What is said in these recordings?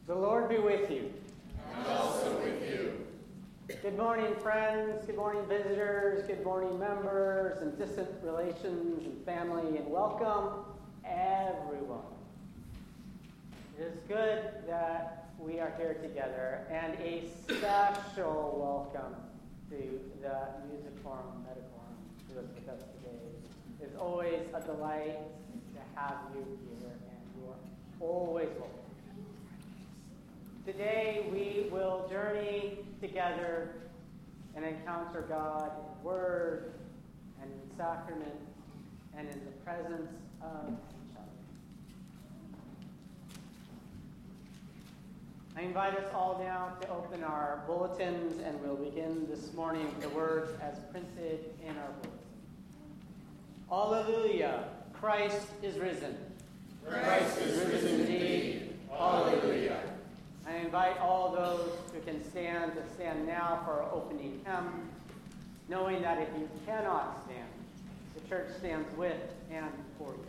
The Lord be with you. And also with you. Good morning, friends. Good morning, visitors. Good morning, members and distant relations and family, and welcome, everyone. It is good that we are here together, and a special welcome to the Music Forum Medical Room who is with us today. It's always a delight to have you here, and you are always welcome. Today we will journey together and encounter God in word and in sacrament and in the presence of each other. I invite us all now to open our bulletins, and we'll begin this morning with the words as printed in our bulletin. Alleluia! Christ is risen. Christ is risen indeed. Alleluia! I invite all those who can stand to stand now for our opening hymn, knowing that if you cannot stand, the church stands with and for you.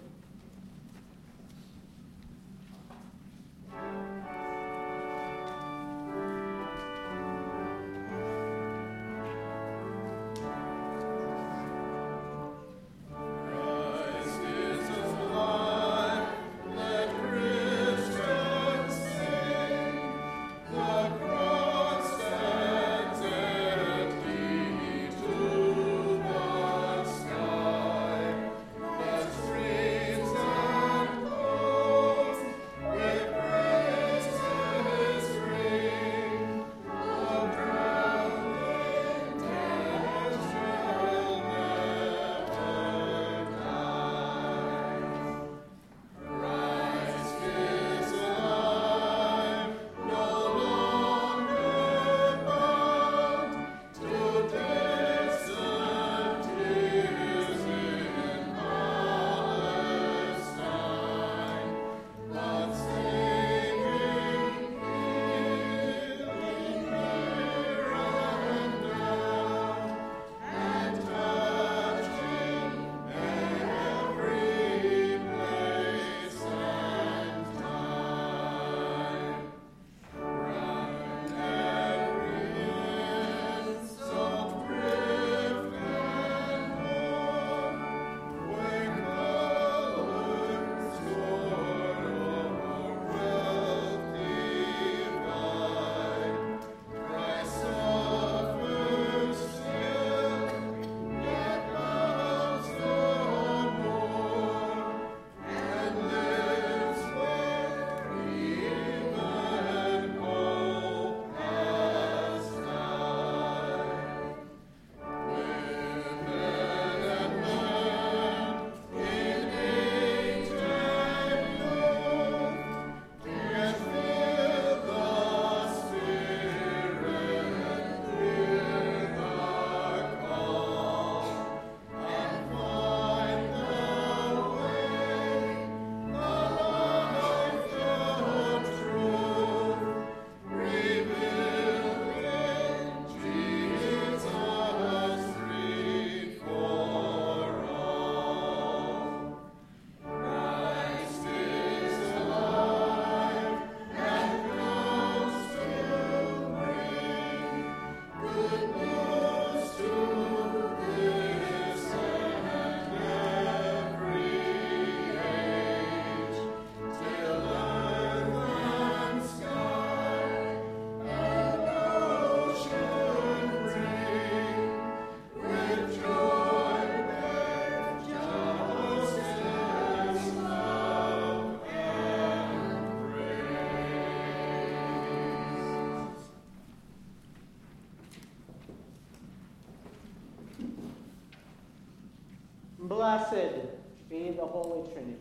Blessed be the Holy Trinity,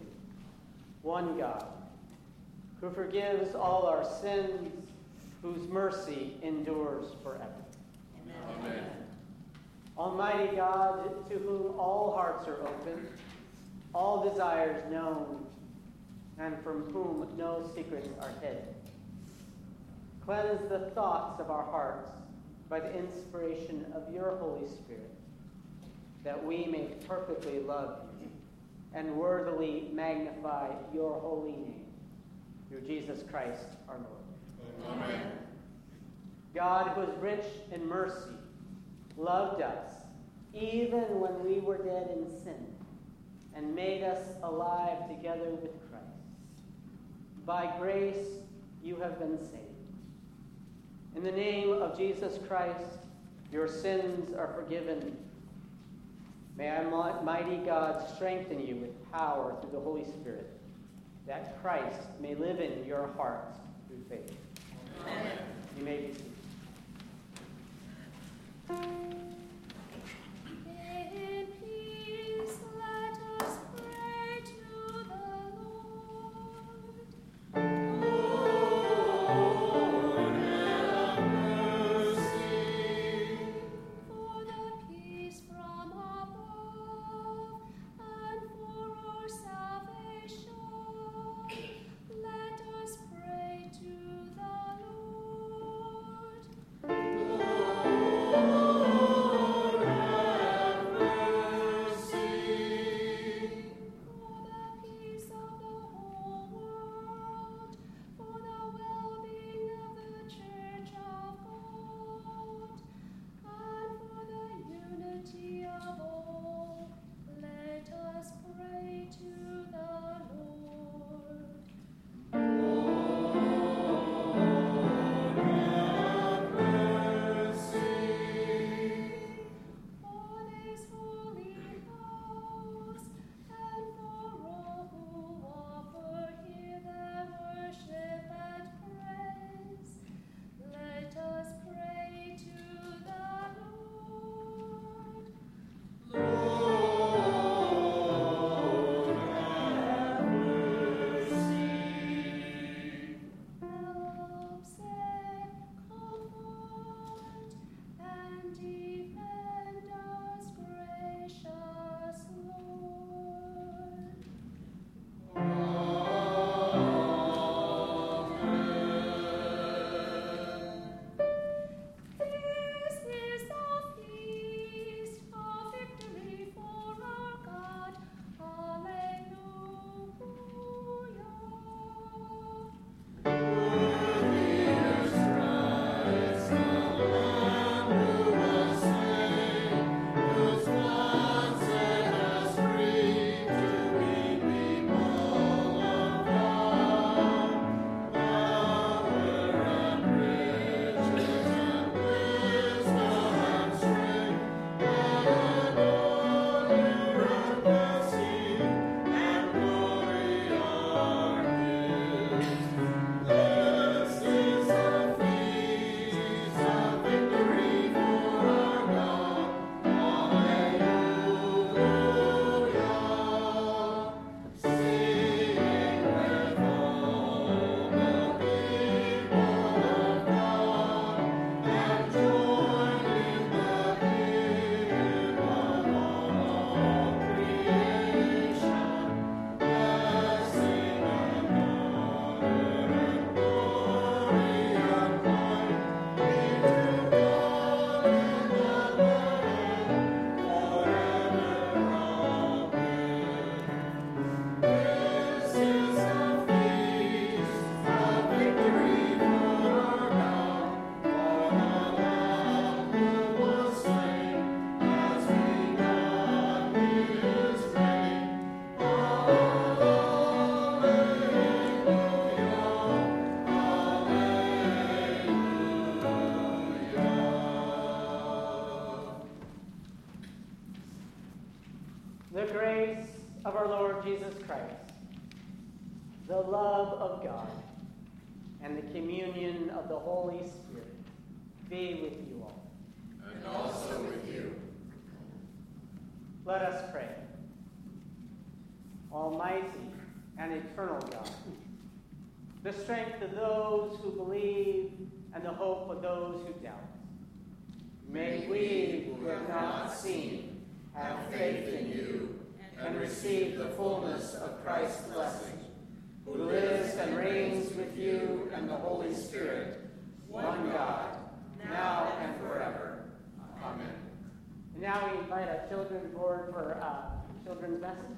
one God, who forgives all our sins, whose mercy endures forever. Amen. Almighty God, to whom all hearts are open, all desires known, and from whom no secrets are hid, cleanse the thoughts of our hearts by the inspiration of your Holy Spirit, that we may perfectly love you and worthily magnify your holy name, through Jesus Christ our Lord. Amen. God, who is rich in mercy, loved us even when we were dead in sin and made us alive together with Christ. By grace you have been saved. In the name of Jesus Christ, your sins are forgiven. May Almighty God strengthen you with power through the Holy Spirit, that Christ may live in your hearts through faith. Amen. You may be seated. In peace, let us pray to the Lord. Lord, have mercy. For the peace from above and for our salvation, let us pray to the Lord. Lord, have mercy. For the peace of the whole world, for the well-being of the Church of God, and for the unity of all, let us pray to the Lord. Lord, have mercy. For this holy house, and for all who offer here their worship and praise, let us pray to the Lord. Lord, have mercy. Help, save, comfort, and defend us, gracious Lord. This is the feast of victory for our God. Alleluia. Worthy is Christ, the Lamb who was slain, whose blood set us free to be people of God. Power and riches and wisdom and strength and honor and blessing and glory are His. This is the feast of victory for our God. Alleluia. Sing with all the people of God and join in the hymn of all creation. Blessing and honor and glory and might be to God and the Lamb forever. Amen. This is the feast of victory for our God. For the Lamb who was slain has begun His reign. The grace of our Lord Jesus Christ, the love of God, and the communion of the Holy Spirit be with you all. And also with you. Let us pray. Almighty and eternal God, the strength of those who believe and the hope of those who doubt, may we who have not seen have faith in you and receive the fullness of Christ's blessing, who lives and reigns with you and the Holy Spirit, one God, now and forever. Amen. And now we invite our children forward for children's message.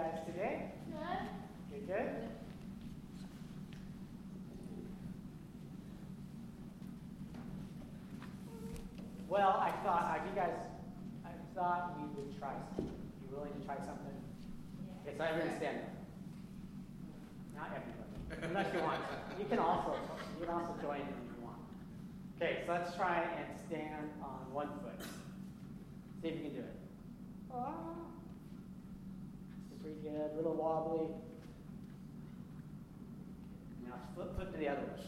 guys today? Good. Good. Well, I thought we would try something. You willing to try something? Okay, so everyone stand up. Not everybody, unless you want. You can also join if you want. Okay, so let's try and stand on one foot. See if you can do it. This is pretty good. A little wobbly. Now flip to the other one.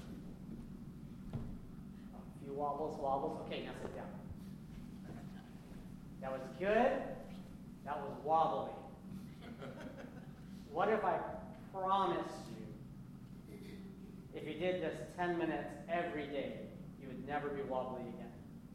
A few wobbles. Okay, now sit down. That was good. That was wobbly. What if I promised you, if you did this 10 minutes every day, you would never be wobbly again?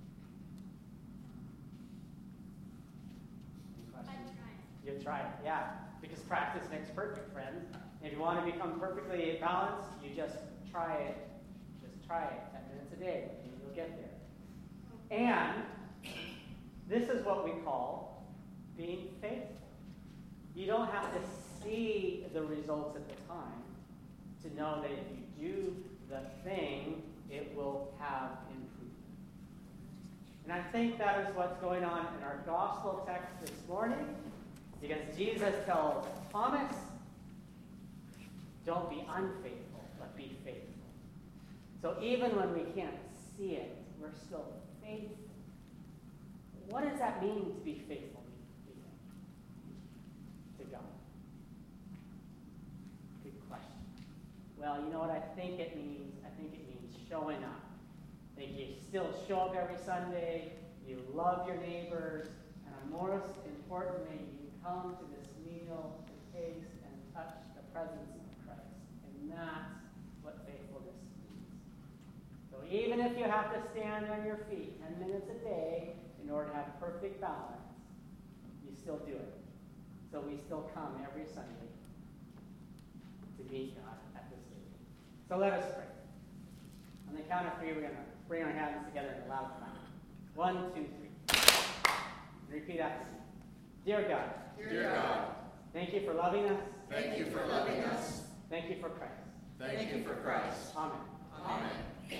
Any questions? You'd try it, yeah. Because practice makes perfect, friends. If you want to become perfectly balanced, you just try it. Just try it 10 minutes a day, and you'll get there. And this is what we call being faithful. You don't have to see the results at the time to know that if you do the thing, it will have improvement. And I think that is what's going on in our gospel text this morning, because Jesus tells Thomas, don't be unfaithful, but be faithful. So even when we can't see it, we're still faithful. What does that mean to be faithful, do you think, to God? Good question. Well, you know what I think it means? I think it means showing up. I think you still show up every Sunday, you love your neighbors, and most importantly, you come to this meal to taste and touch the presence of Christ. And that's what faithfulness means. So even if you have to stand on your feet 10 minutes a day in order to have perfect balance, you still do it. So we still come every Sunday to meet God at this table. So let us pray. On the count of three, we're going to bring our hands together in a loud clap. 1, 2, 3. Repeat after me. Dear God. Dear God, Thank you for loving us. thank you for loving us. Thank you for Christ. Thank you for Christ. Amen. Amen.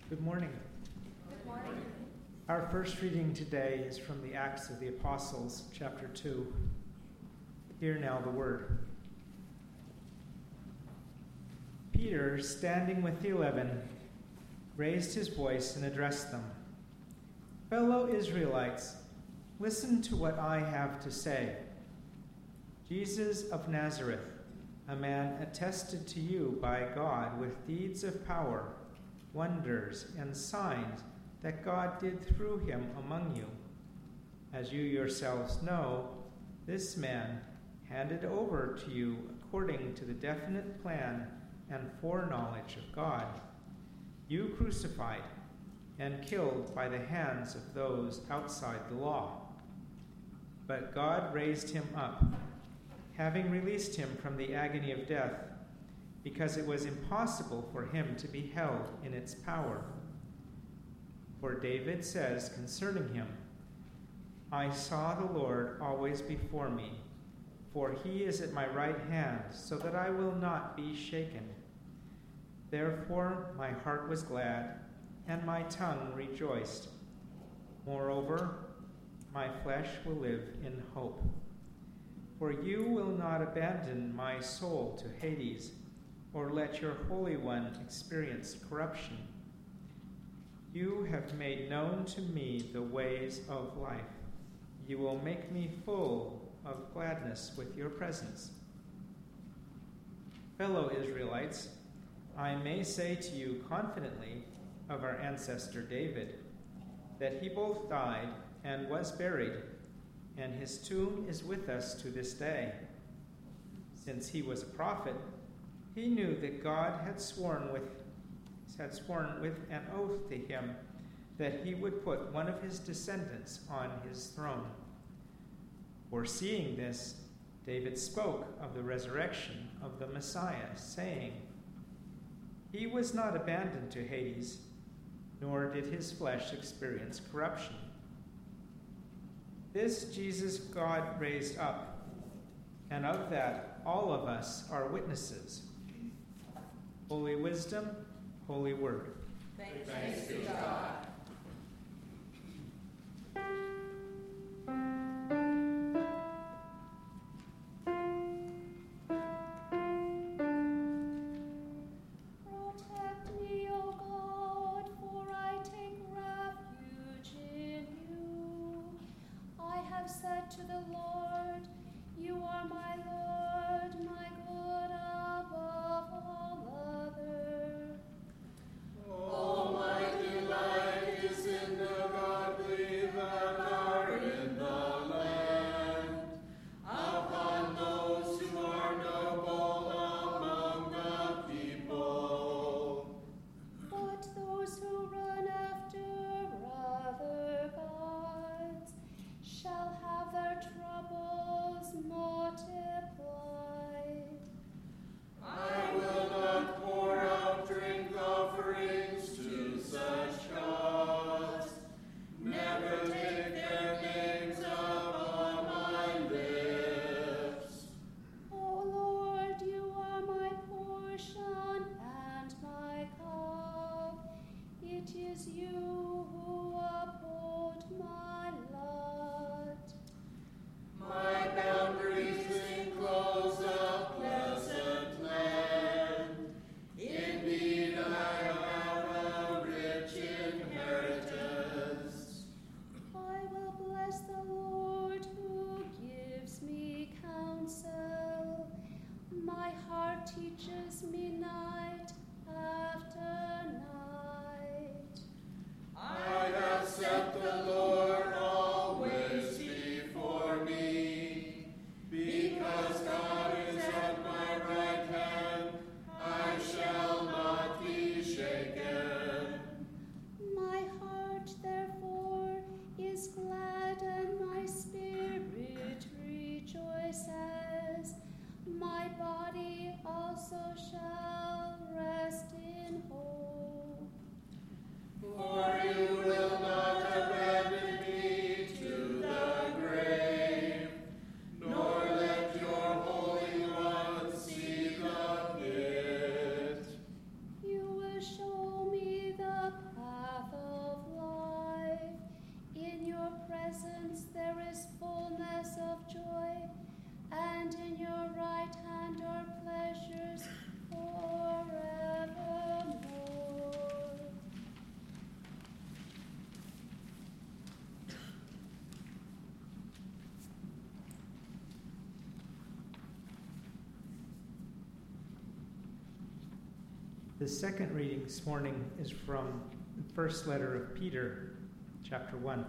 Good morning. Good morning. Our first reading today is from the Acts of the Apostles, chapter 2. Hear now the word. Peter, standing with the 11, raised his voice and addressed them. Fellow Israelites, listen to what I have to say. Jesus of Nazareth, a man attested to you by God with deeds of power, wonders, and signs that God did through him among you. As you yourselves know, this man, handed over to you according to the definite plan and foreknowledge of God, you crucified and killed by the hands of those outside the law. But God raised him up, having released him from the agony of death, because it was impossible for him to be held in its power. For David says concerning him, I saw the Lord always before me, for he is at my right hand, so that I will not be shaken. Therefore my heart was glad, and my tongue rejoiced. Moreover, my flesh will live in hope. For you will not abandon my soul to Hades, or let your Holy One experience corruption. You have made known to me the ways of life. You will make me full of gladness with your presence. Fellow Israelites, I may say to you confidently of our ancestor David, that he both died and was buried, and his tomb is with us to this day. Since he was a prophet, he knew that God had sworn with an oath to him that he would put one of his descendants on his throne. Foreseeing this, David spoke of the resurrection of the Messiah, saying, He was not abandoned to Hades, nor did his flesh experience corruption. This Jesus God raised up, and of that all of us are witnesses. Holy wisdom, holy word. Thanks be to God. Protect me, O God, for I take refuge in you. I have said to the Lord, You are my Lord, my good above all other. All my delight is in the godly that are in the land, upon those who are noble among the people. But those who run after other gods shall have their troubles multiplied. I will not pour out drink offerings to such gods, never take their names upon my lips. O Lord, you are my portion and my cup. It is you who uphold my lot. My boundaries enclose a pleasant land. Indeed, I have a rich inheritance. I will bless the Lord who gives me counsel. My heart teaches me night after night. I have set the Lord always before me. Because God is at my right hand, I shall not be shaken. My heart, therefore, is glad and my spirit rejoices. My body also shall rest in hope. For you will not abandon me to the grave, nor let your Holy One see the pit. You will show me the The second reading this morning is from the first letter of Peter, chapter 1.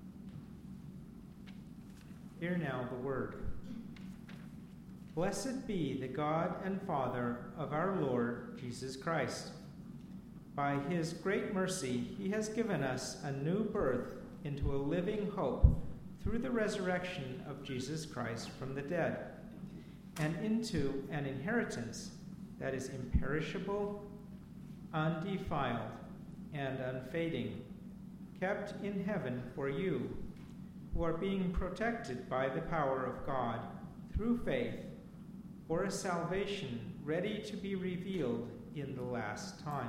Hear now the word. Blessed be the God and Father of our Lord Jesus Christ. By his great mercy, he has given us a new birth into a living hope through the resurrection of Jesus Christ from the dead, and into an inheritance that is imperishable, undefiled, and unfading, kept in heaven for you, who are being protected by the power of God through faith, for a salvation ready to be revealed in the last time.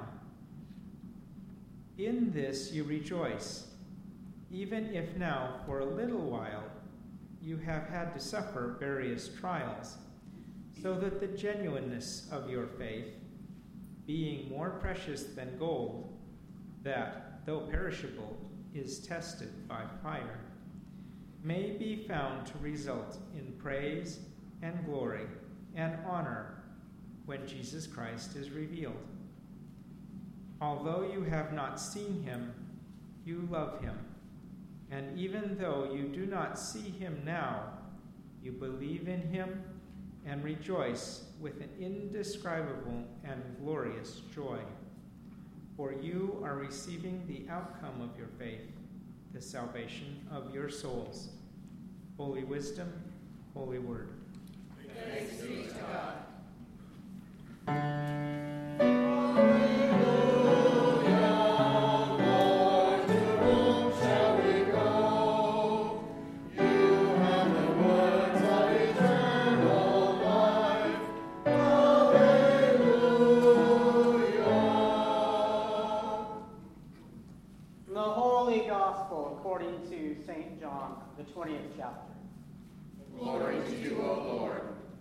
In this you rejoice, even if now for a little while you have had to suffer various trials, so that the genuineness of your faith, being more precious than gold, that, though perishable, is tested by fire, may be found to result in praise and glory and honor when Jesus Christ is revealed. Although you have not seen him, you love him. And even though you do not see him now, you believe in him and rejoice with an indescribable and glorious joy. For you are receiving the outcome of your faith, the salvation of your souls. Holy wisdom, holy word. Thanks be to God. St. John, the 20th chapter. Glory to you, O Lord.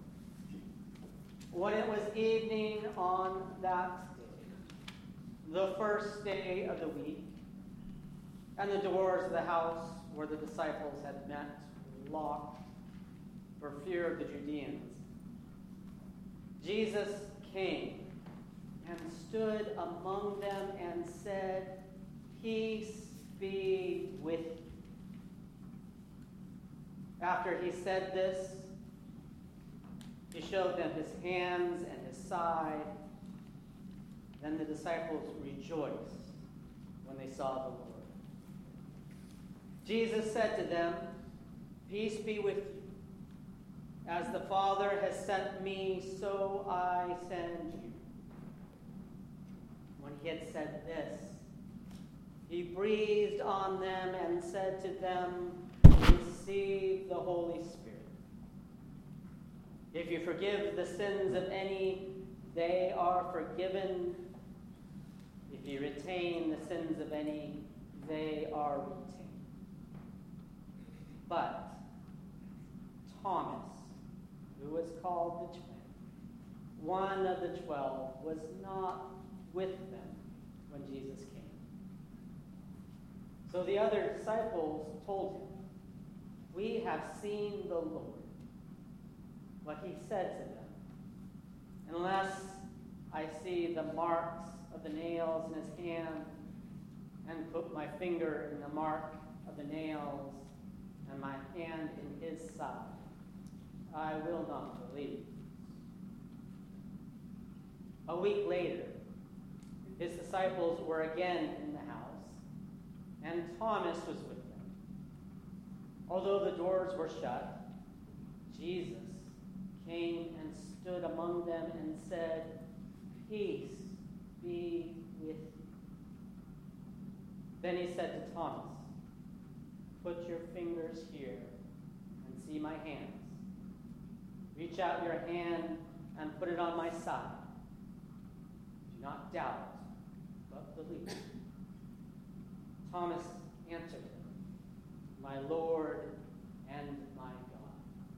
When it was evening on that day, the first day of the week, and the doors of the house where the disciples had met were locked for fear of the Judeans, Jesus came and stood among them and said, "Peace be with you." After he said this, he showed them his hands and his side. Then the disciples rejoiced when they saw the Lord. Jesus said to them, "Peace be with you. As the Father has sent me, so I send you." When he had said this, he breathed on them and said to them, "Receive the Holy Spirit. If you forgive the sins of any, they are forgiven. If you retain the sins of any, they are retained." But Thomas, who was called the twin, one of the 12, was not with them when Jesus came. So the other disciples told him, "We have seen the Lord." But he said to them, "Unless I see the marks of the nails in his hand, and put my finger in the mark of the nails, and my hand in his side, I will not believe." A week later, his disciples were again in the house, and Thomas was with them. Although the doors were shut, Jesus came and stood among them and said, "Peace be with you." Then he said to Thomas, "Put your fingers here and see my hands. Reach out your hand and put it on my side. Do not doubt, but believe." Thomas answered him, "My Lord and my God."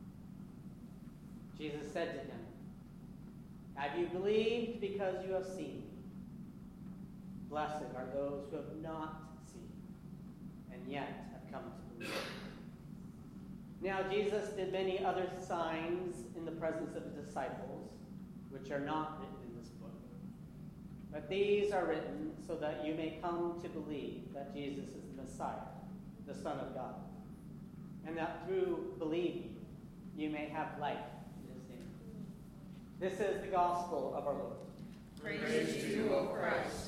Jesus said to him, "Have you believed because you have seen me? Blessed are those who have not seen and yet have come to believe." Now Jesus did many other signs in the presence of the disciples, which are not written in this book. But these are written so that you may come to believe that Jesus is the Messiah, the Son of God, and that through believing you may have life in his name. This is the gospel of our Lord. Praise to you, O Christ.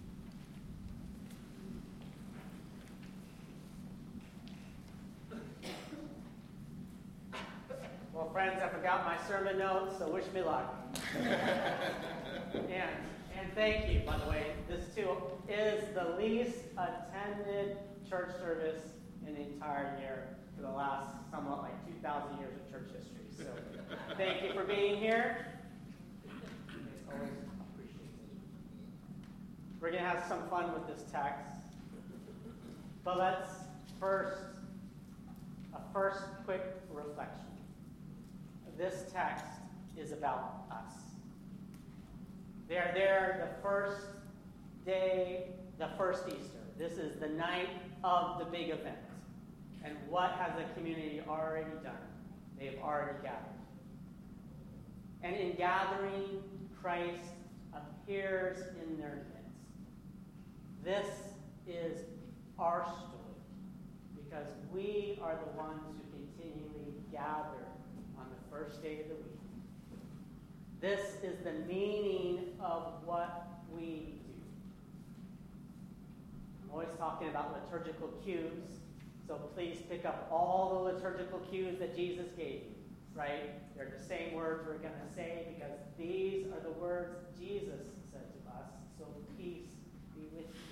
Well, friends, I forgot my sermon notes, so wish me luck. And thank you, by the way. This too is the least attended church service in the entire year for the last somewhat like 2,000 years of church history. So thank you for being here. It's always appreciated. We're going to have some fun with this text. But let's first quick reflection. This text is about us. They are there the first day, the first Easter. This is the night of the big event. And what has the community already done? They've already gathered. And in gathering, Christ appears in their midst. This is our story, because we are the ones who continually gather on the first day of the week. This is the meaning of what we do. I'm always talking about liturgical cues, so please pick up all the liturgical cues that Jesus gave you, right? They're the same words we're going to say because these are the words Jesus said to us, so peace be with you.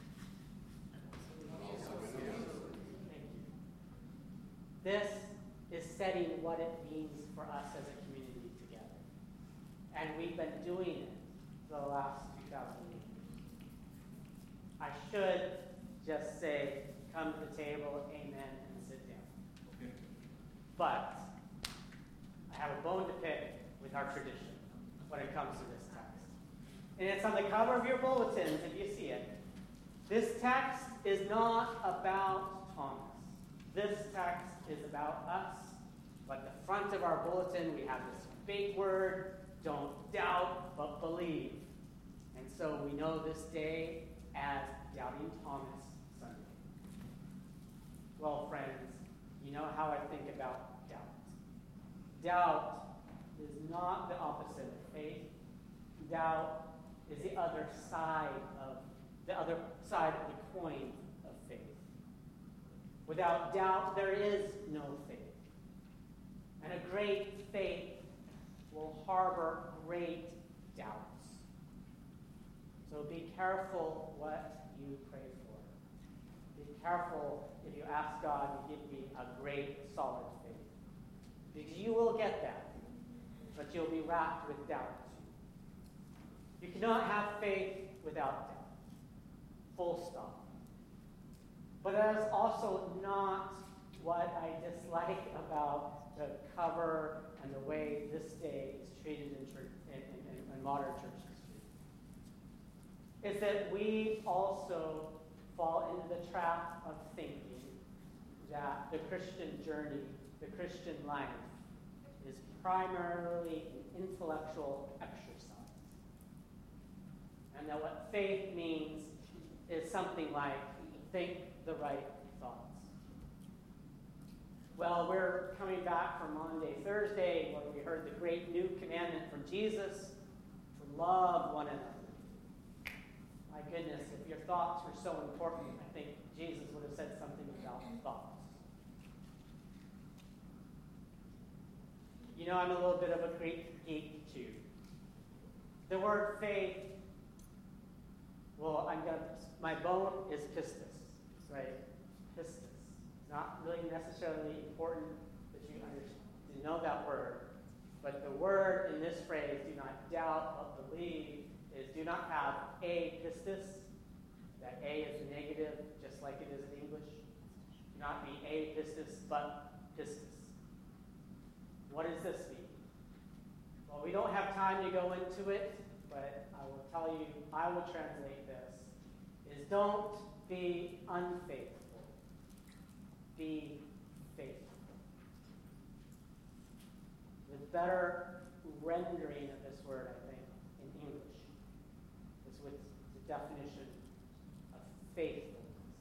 Thank you. This is setting what it means for us as a community together. And we've been doing it for the last 2,000 years. I should just say, come to the table, amen, and sit down. But I have a bone to pick with our tradition when it comes to this text. And it's on the cover of your bulletins, if you see it. This text is not about Thomas. This text is about us. But at the front of our bulletin, we have this big word, don't doubt, but believe. And so we know this day as Doubting Thomas Sunday. Well, friends, you know how I think about doubt. Doubt is not the opposite of faith. Doubt is the other side of the coin of faith. Without doubt, there is no faith. And a great faith will harbor great doubts. So be careful what you pray for. Be careful if you ask God to give me a great, solid faith. Because you will get that, but you'll be wrapped with doubt. You cannot have faith without doubt. Full stop. But that is also not what I dislike about the cover and the way this day is treated in church, in modern church history. Is that we also fall into the trap of thinking that the Christian journey, the Christian life, is primarily an intellectual exercise. And that what faith means is something like think the right thoughts. Well, we're coming back from Maundy Thursday where we heard the great new commandment from Jesus to love one another. My goodness, if your thoughts were so important, I think Jesus would have said something about thoughts. You know, I'm a little bit of a Greek geek too. The word faith, well, my bone is pistis, right? Pistis. It's not really necessarily important that you know that word, but the word in this phrase, do not doubt but believe, is do not have a pistis. That a is negative, just like it is in English. Do not be a pistis, but pistis. What does this mean? Well, we don't have time to go into it, but I will tell you, I will translate this, is don't be unfaithful. Be faithful. The better rendering of this word, I think, in English, is definition of faithfulness.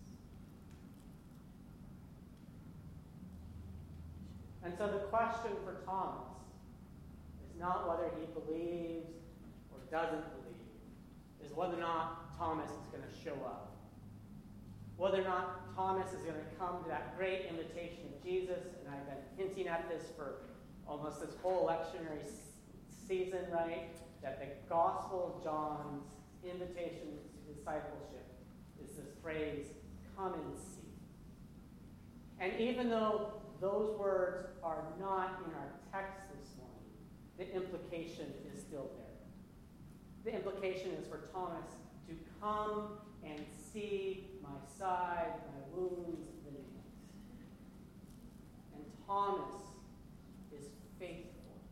And so the question for Thomas is not whether he believes or doesn't believe, is whether or not Thomas is going to show up. Whether or not Thomas is going to come to that great invitation of Jesus, and I've been hinting at this for almost this whole lectionary season, right? That the Gospel of John's invitation to discipleship is this phrase, come and see. And even though those words are not in our text this morning, the implication is still there. The implication is for Thomas to come and see my side, my wounds, the nails. And Thomas is faithful.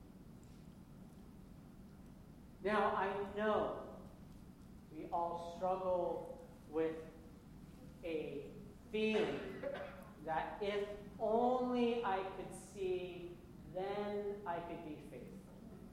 Now, I know we all struggle with a feeling that if only I could see, then I could be faithful.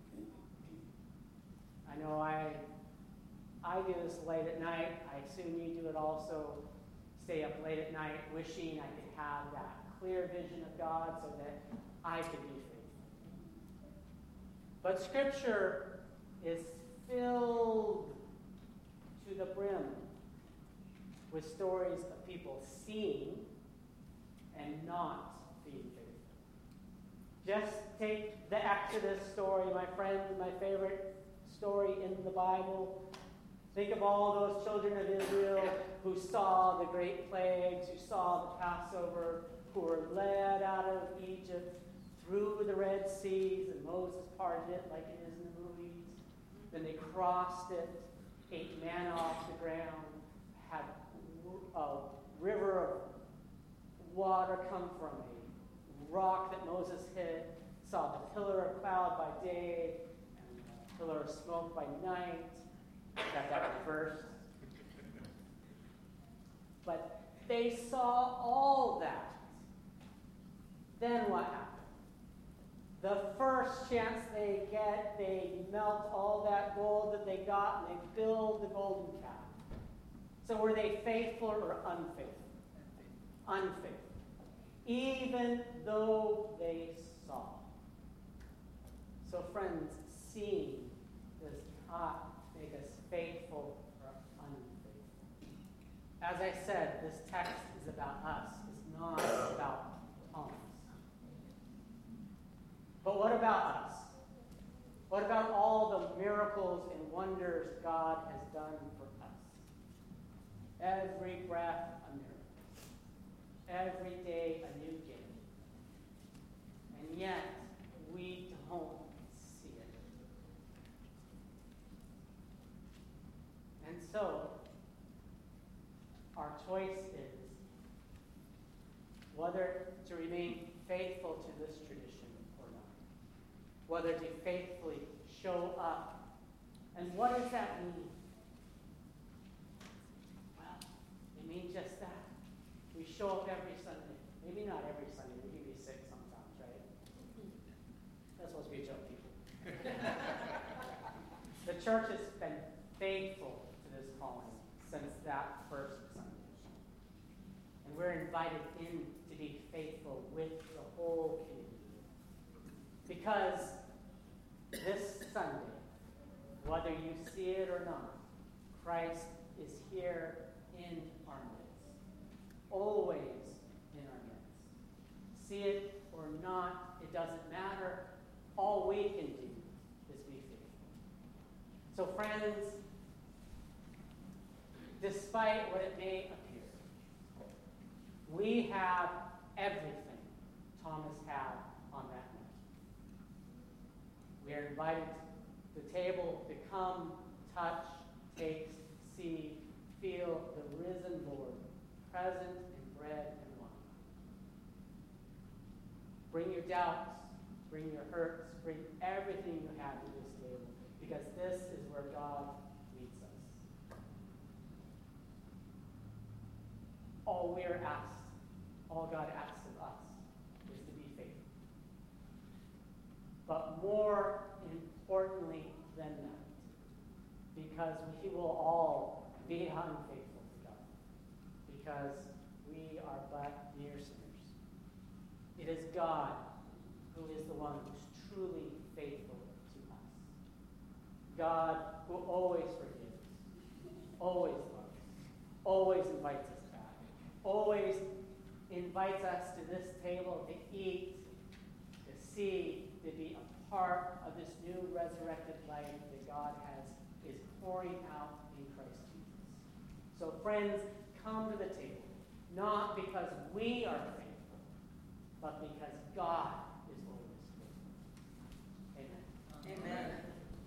I know I do this late at night. I assume you do it also. Stay up late at night wishing I could have that clear vision of God so that I could be faithful. But Scripture is filled to the brim with stories of people seeing and not being faithful. Just take the Exodus story, my friend, my favorite story in the Bible. Think of all those children of Israel who saw the great plagues, who saw the Passover, who were led out of Egypt through the Red Seas, and Moses parted it like it is in the movies. Then they crossed it, ate manna off the ground, had a river of water come from a rock that Moses hit, saw the pillar of cloud by day and the pillar of smoke by night. Got that reversed. But they saw all that. Then what happened? The first chance they get, they melt all that gold that they got and they build the golden calf. So were they faithful or unfaithful? Unfaithful. Even though they saw. So friends, seeing does not make us faithful or unfaithful. As I said, this text is about us. It's not about Thomas. But what about us? What about all the miracles and wonders God has done for us? Every breath a miracle. Every day a new gift. And yet, we don't see it. And so, our choice is whether to remain faithful to this tradition or not. Whether to faithfully show up. And what does that mean? Well, it means just that. We show up every Sunday. Maybe not every Sunday. We can be sick sometimes, right? That's supposed to be a joke, people. The church has been faithful to this calling since that first Sunday. And we're invited in to be faithful with the whole community. Because this Sunday, whether you see it or not, Christ is here in our midst. Always in our midst. See it or not, it doesn't matter. All we can do is be faithful. So friends, despite what it may appear, we have everything Thomas had on that night. We are invited to the table to come, touch, taste, see, feel the risen Lord, present in bread and wine. Bring your doubts, bring your hurts, bring everything you have to this table, because this is where God meets us. All we are asked, all God asks of us, is to be faithful. But more importantly than that, because we will all be unfaithful to God, because we are but mere sinners. It is God who is the one who's truly faithful to us. God who always forgives, always loves, always invites us back, always invites us to this table to eat, to see, to be a part of this new resurrected life that God is pouring out in Christ Jesus. So friends, come to the table, not because we are faithful, but because God is always faithful. Amen. Amen.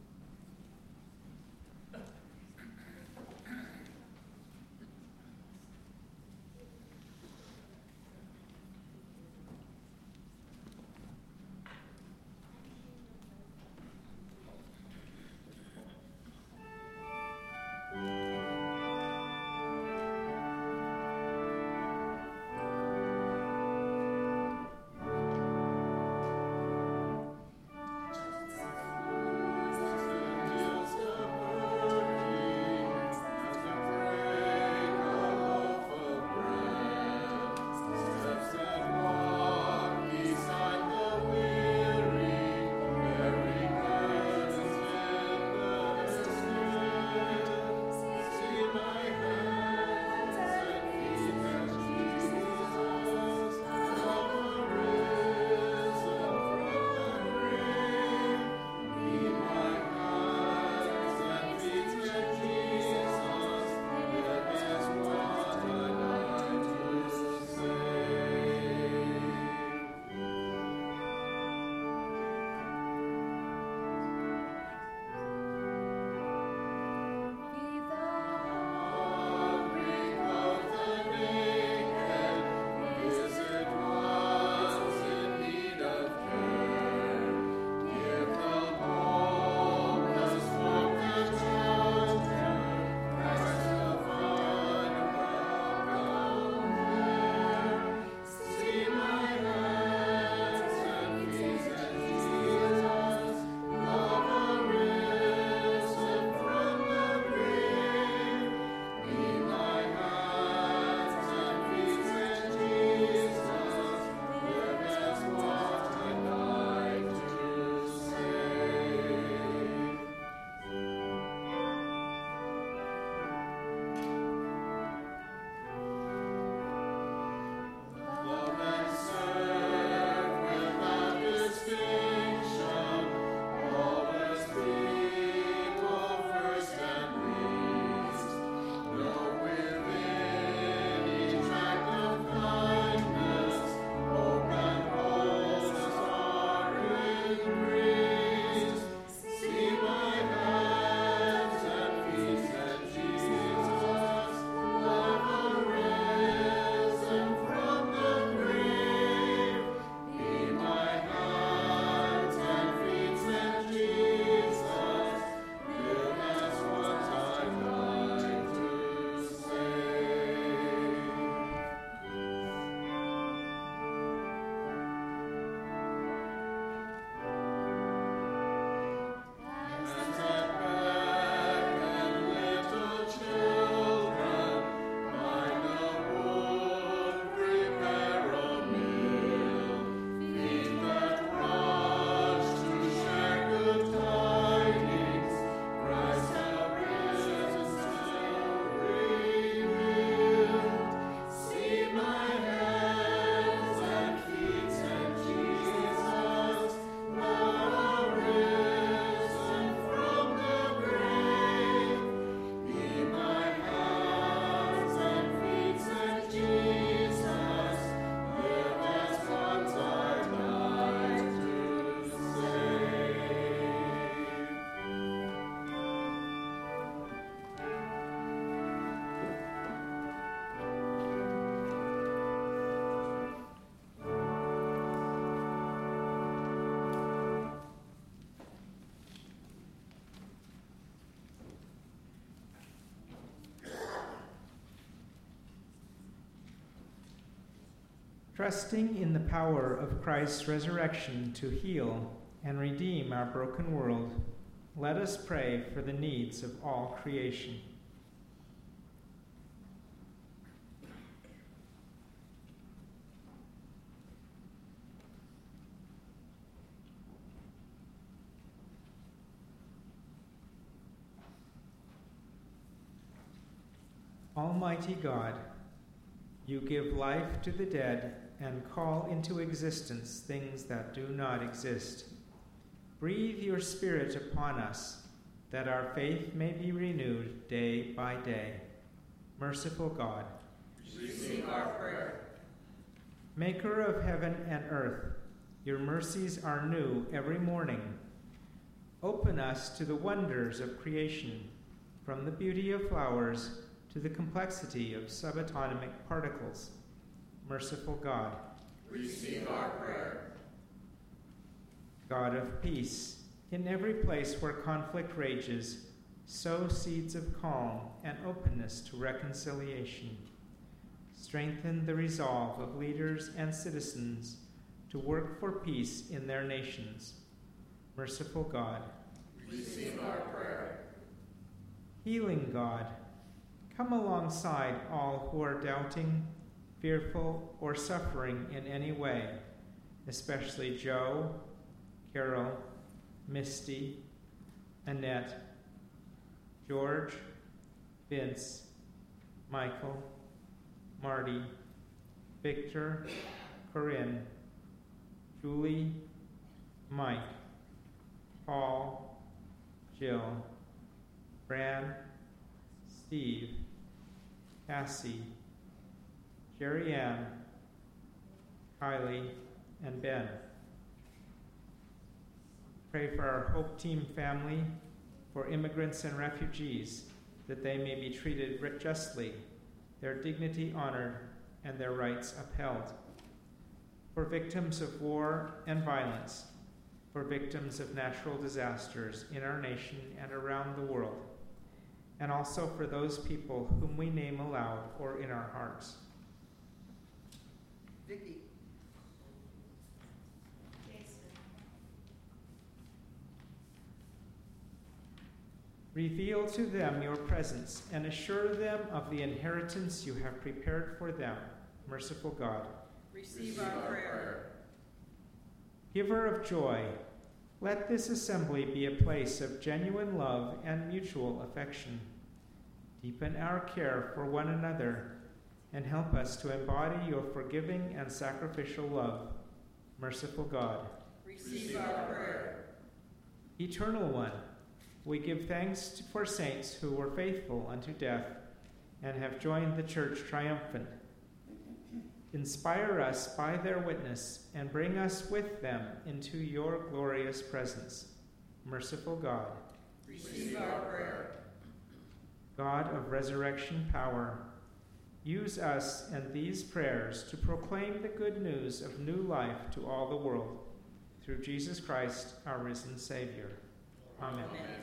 Trusting in the power of Christ's resurrection to heal and redeem our broken world, let us pray for the needs of all creation. Almighty God, you give life to the dead and call into existence things that do not exist. Breathe your Spirit upon us, that our faith may be renewed day by day. Merciful God, receive our prayer. Maker of heaven and earth, your mercies are new every morning. Open us to the wonders of creation, from the beauty of flowers to the complexity of subatomic particles. Merciful God, receive our prayer. God of peace, in every place where conflict rages, sow seeds of calm and openness to reconciliation. Strengthen the resolve of leaders and citizens to work for peace in their nations. Merciful God, receive our prayer. Healing God, come alongside all who are doubting, fearful, or suffering in any way, especially Joe, Carol, Misty, Annette, George, Vince, Michael, Marty, Victor, Corinne, Julie, Mike, Paul, Jill, Fran, Steve, Cassie, Jerry Ann, Kylie, and Ben. Pray for our Hope Team family, for immigrants and refugees, that they may be treated justly, their dignity honored, and their rights upheld. For victims of war and violence, for victims of natural disasters in our nation and around the world, and also for those people whom we name aloud or in our hearts. Vicky. Reveal to them your presence and assure them of the inheritance you have prepared for them, merciful God. Receive our prayer. Giver of joy, let this assembly be a place of genuine love and mutual affection. Deepen our care for one another and help us to embody your forgiving and sacrificial love, merciful God. Receive our prayer. Eternal One, we give thanks for saints who were faithful unto death and have joined the church triumphant. Inspire us by their witness and bring us with them into your glorious presence. Merciful God, receive our prayer. God of resurrection power, use us and these prayers to proclaim the good news of new life to all the world. Through Jesus Christ, our risen Savior. Amen. Amen.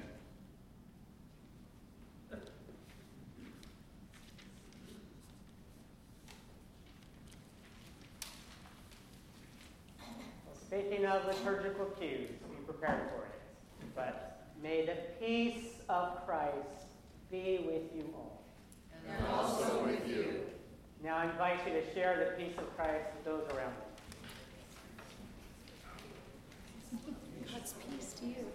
Speaking of liturgical cues, be prepared for it. But may the peace of Christ be with you all. And also with you. Now I invite you to share the peace of Christ with those around you. God's peace to you.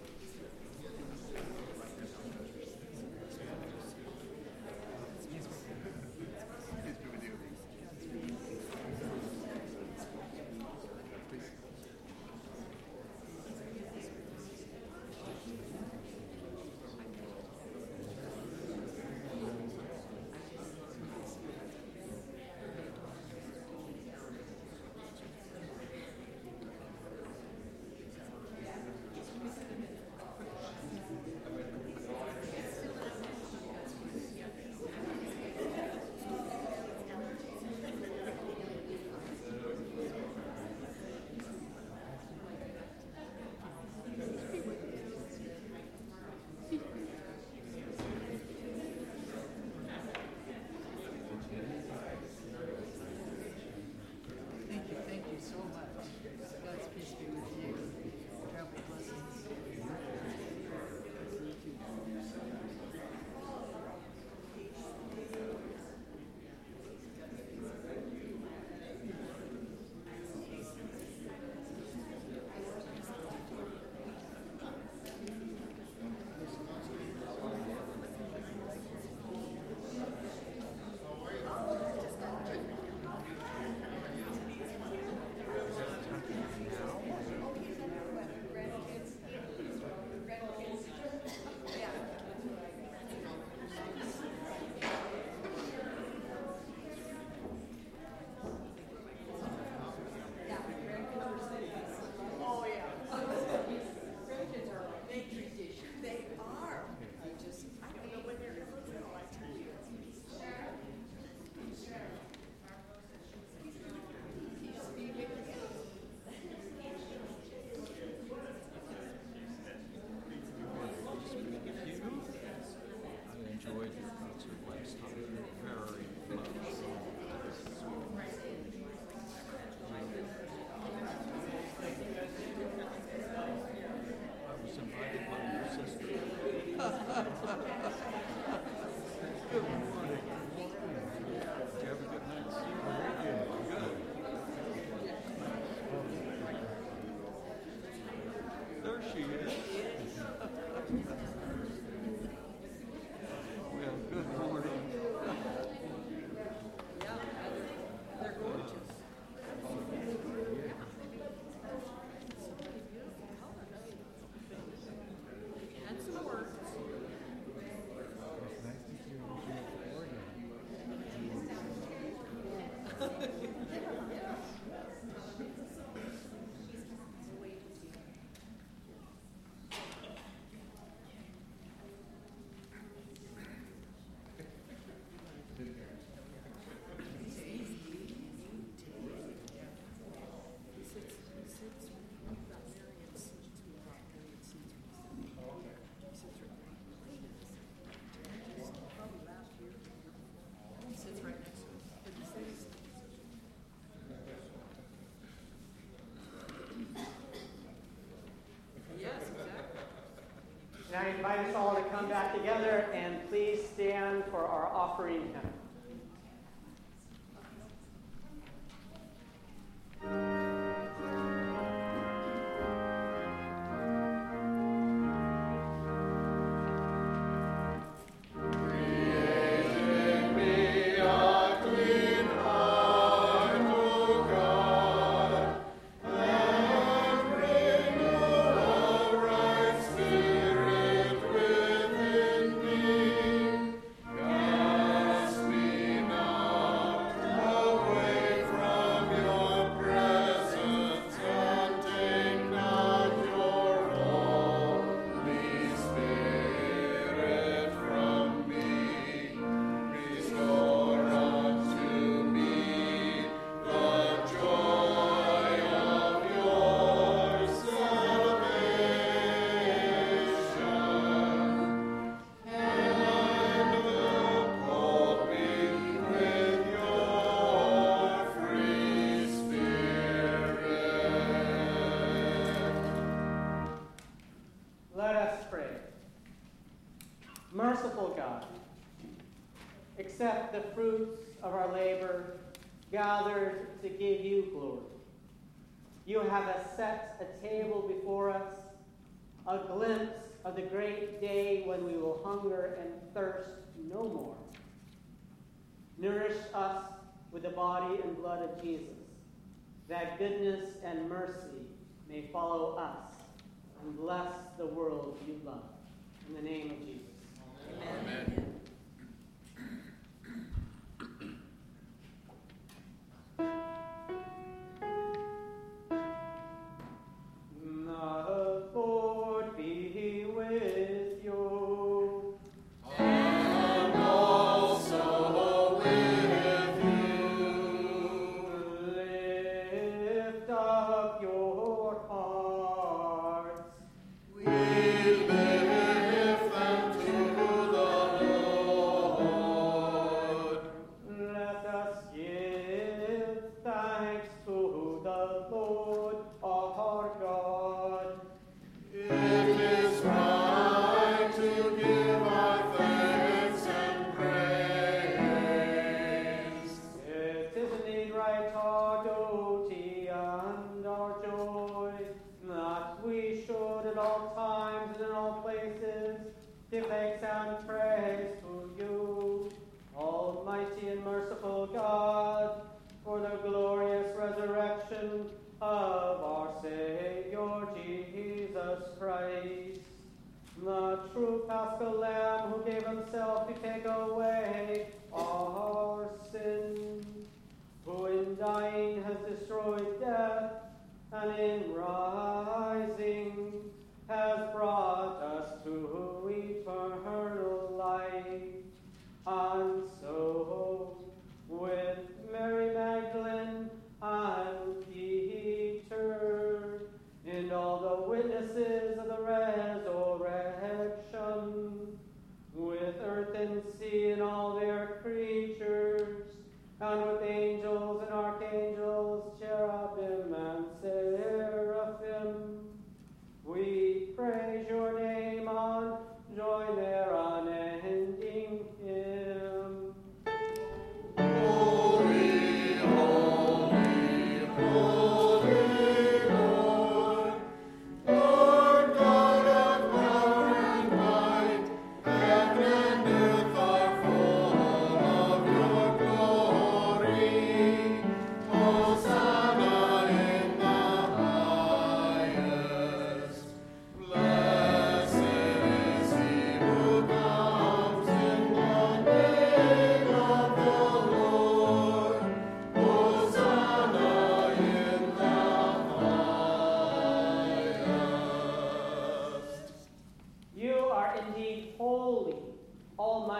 And I invite us all to come back together and please stand for our offering hymn. Merciful God, accept the fruits of our labor gathered to give you glory. You have set a table before us, a glimpse of the great day when we will hunger and thirst no more. Nourish us with the body and blood of Jesus, that goodness and mercy may follow us and bless the world you love. In the name of Jesus. Amen. The Lord be with you. And also with you. Lift up your hearts. We lift them to the Lord. Let us give thanks to the Lord our God. It is right to give our thanks and praise. It is indeed right, our duty and our joy, that we should at all times and in all places give thanks and praise to you, Almighty and merciful God, for the glorious resurrection of our Savior Jesus Christ, the true Paschal Lamb who gave himself to take away our sins, who in dying has destroyed death, and in rising has brought us to eternal life. And so, with Mary Magdalene and Peter, and all the witnesses of the resurrection, with earth and sea and all their creatures, and with angels and archangels, cherubim and seraphim, we praise your name and join their unending hymn. Glory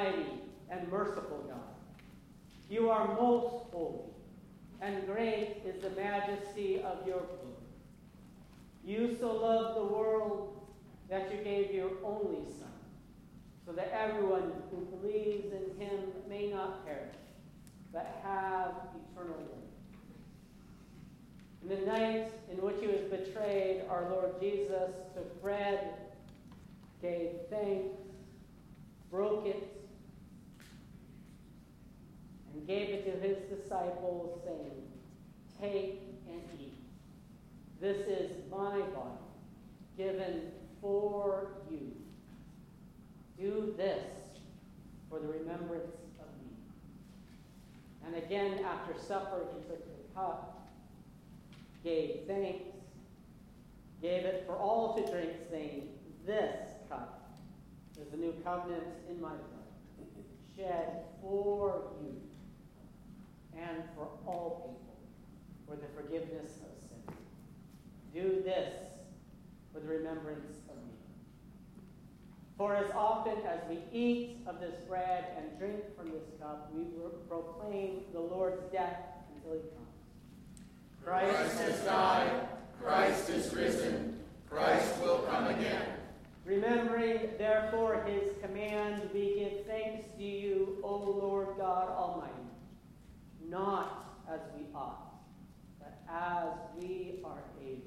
almighty and merciful God. You are most holy, and great is the majesty of your glory. You so loved the world that you gave your only Son, so that everyone who believes in him may not perish, but have eternal life. In the night in which he was betrayed, our Lord Jesus took bread, gave thanks, broke it, and gave it to his disciples, saying, "Take and eat. This is my body, given for you. Do this for the remembrance of me." And again, after supper, he took the cup, gave thanks, gave it for all to drink, saying, "This cup is the new covenant in my blood, shed for you and for all people for the forgiveness of sin. Do this for the remembrance of me." For as often as we eat of this bread and drink from this cup, we proclaim the Lord's death until he comes. Christ has died. Christ is risen. Christ will come again. Remembering, therefore, his command, we give thanks to you, O Lord God Almighty, not as we ought, but as we are able.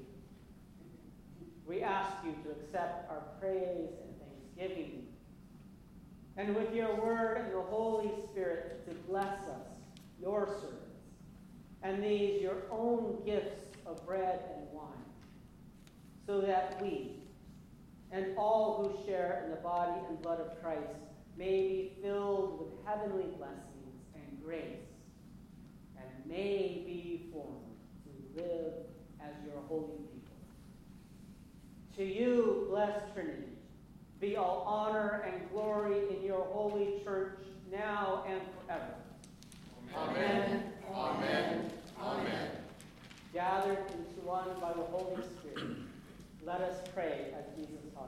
We ask you to accept our praise and thanksgiving, and with your word and the Holy Spirit to bless us, your servants, and these your own gifts of bread and wine, so that we and all who share in the body and blood of Christ may be filled with heavenly blessings and grace, and may be formed to live as your holy people. To you, blessed Trinity, be all honor and glory in your holy church, now and forever. Amen. Amen. Amen. Gathered into one by the Holy Spirit, let us pray as Jesus taught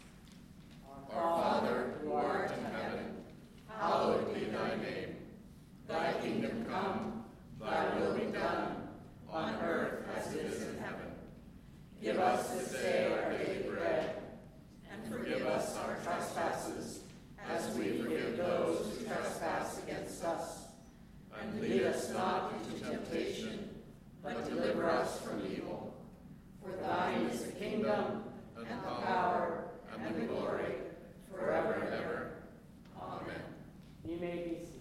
us. Our Father, who art in heaven, hallowed be thy name. Thy kingdom come, thy will be done, on earth as it is in heaven. Give us this day our daily bread, and forgive us our trespasses, as we forgive those who trespass against us. And lead us not into temptation, but deliver us from evil. For thine is the kingdom, and the power, and the glory, forever and ever. Amen. You may be seated.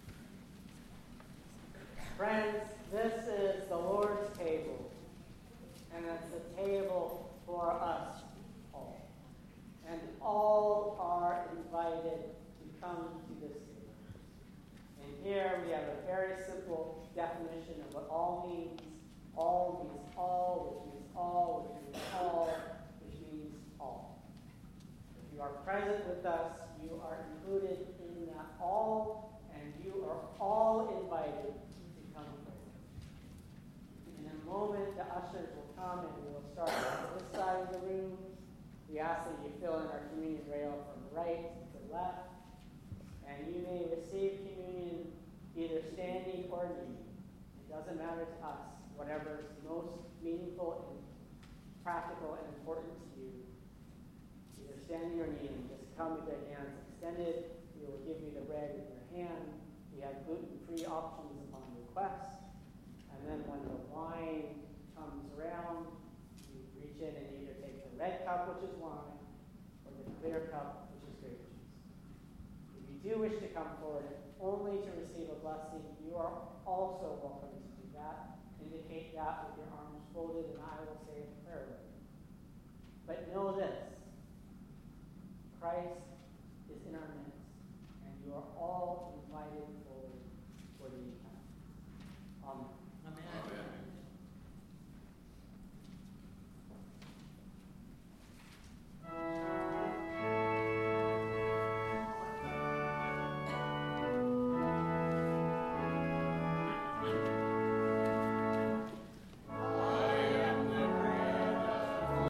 Friends, this is the Lord's table, and it's a table for us all. And all are invited to come to this table. And here we have a very simple definition of what all means. All means all, which means all, which means all, which means all. If you are present with us, you are included in that all, and you are all invited to come forward. In a moment, the ushers will come and we will start on this side of the room. We ask that you fill in our communion rail from right to left, and you may receive communion either standing or kneeling. It doesn't matter to us. Whatever is most meaningful and practical and important to you, either standing or kneeling, just come with your hands extended. We will give you the bread in your hand. We have gluten-free options upon request. And then when the wine comes around, you reach in and either take the red cup, which is wine, or the clear cup, which is grape juice. If you do wish to come forward only to receive a blessing, you are also welcome to do that. Indicate that with your arms folded, and I will say a prayer with you. But know this: Christ is in our midst, and you are all invited forward for the encounter.